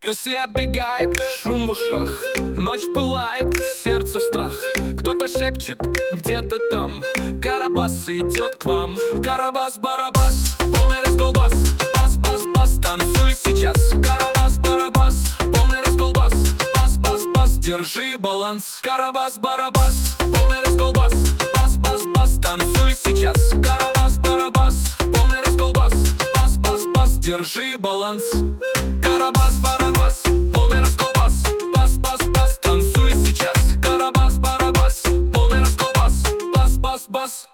Свет бегает, шум в ушах, ночь пылает, сердце страх. Кто-то шепчет где-то там: Карабас идет к вам. Карабас-барабас, полный расколбас. Бас-бас-бас, танцуй сейчас. Карабас-барабас, полный расколбас. Бас-бас-бас, держи баланс. Карабас-барабас, полный расколбас. Бас-бас-бас, танцуй сейчас. Карабас-барабас, полный расколбас. Бас-бас-бас, держи баланс. Карабас-барабас, полный расколбас. Бас-бас-бас, танцуй сейчас. Карабас-барабас, полный расколбас. Бас-бас-бас.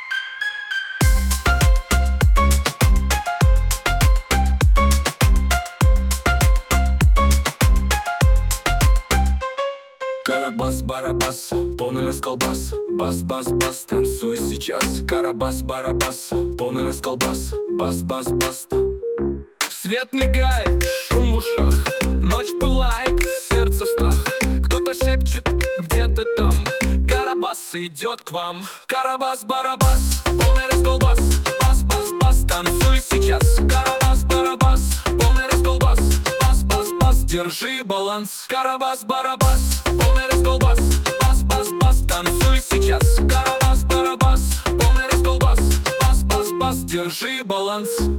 Карабас-барабас, полный расколбас. Бас-бас-бас, танцуй сейчас. Карабас-барабас, полный расколбас. Бас-бас-бас. Свет мигает, шум в ушах, ночь пылает, сердце страх. Кто-то шепчет где-то там: Карабас идет к вам. Карабас-барабас, полный расколбас. Бас-бас-бас, танцуй сейчас. Карабас-барабас, полный расколбас. Бас-бас-бас, держи баланс. Карабас-барабас, полный расколбас. Бас-бас-бас, танцуй сейчас. Карабас-барабас, полный расколбас. Бас-бас-бас, держи баланс.